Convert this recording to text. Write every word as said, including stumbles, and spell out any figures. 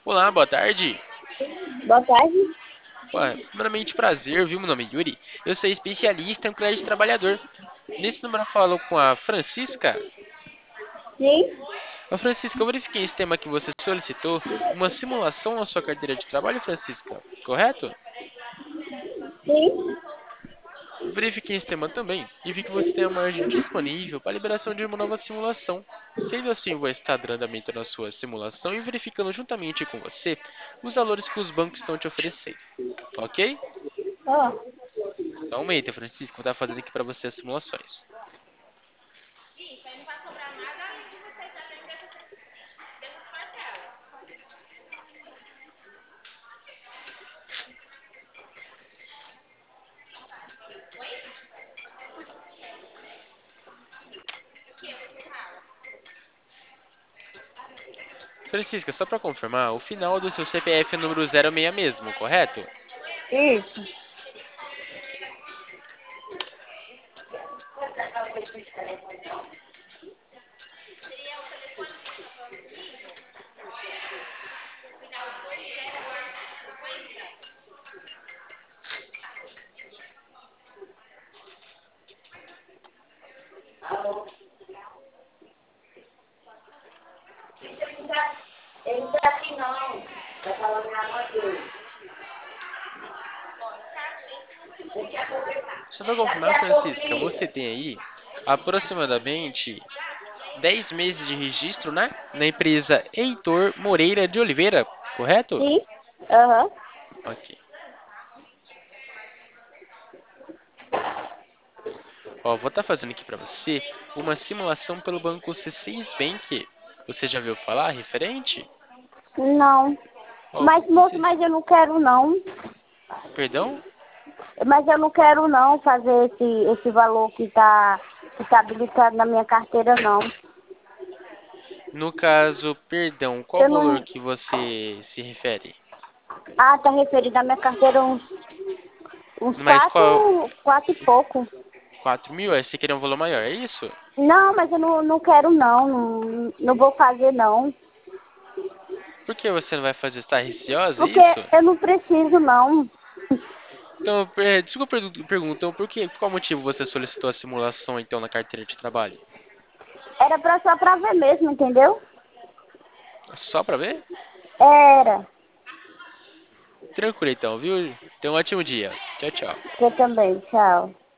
Olá, boa tarde. Boa tarde. Ué, primeiramente, prazer, viu? Meu nome é Yuri. Eu sou especialista em crédito trabalhador. Nesse número eu falo com a Francisca. Sim, Ô, Francisca, eu verifiquei esse tema que você solicitou, uma simulação na sua carteira de trabalho, Francisca, correto? sim. Eu verifiquei esse tema também e vi que você tem a margem disponível para a liberação de uma nova simulação. Sendo assim, vou estar dando andamento na sua simulação e verificando juntamente com você os valores que os bancos estão te oferecendo. Ok? Ó, Só um momento, Francisco, vou estar fazendo aqui para você as simulações. Francisca, só para confirmar, o final do seu C P F é número zero seis mesmo, correto? isso. Ele não tá aqui não. Tá falando na mão dele. Só para confirmar, Francisca, você tem aí aproximadamente dez meses de registro, né? Na empresa Heitor Moreira de Oliveira, correto? Sim. Aham. Ok. Ó, vou estar fazendo aqui para você uma simulação pelo banco C seis Bank. Você já viu falar referente? Não. Ó, Mas, moço, você... mas eu não quero não. Perdão? Mas eu não quero não fazer esse, esse valor que tá, que tá habilitado na minha carteira, não. No caso, perdão, qual Eu valor não. que você se refere? Ah, tá referido à minha carteira uns, uns Mas qual? quatro, quatro e pouco. Quatro mil? Aí você queria um valor maior, é isso? Não, mas eu não, não quero não. Não, não vou fazer não. Por que você não vai fazer? Está receosa, é Porque isso? eu não preciso não. Então, é, desculpa a pergu- pergunta, então, por que, por qual motivo você solicitou a simulação, então, na carteira de trabalho? Era pra, só pra ver mesmo, entendeu? Só pra ver? Era. Tranquilo, então, viu? Tenha um ótimo dia. Tchau, tchau. Você também, tchau.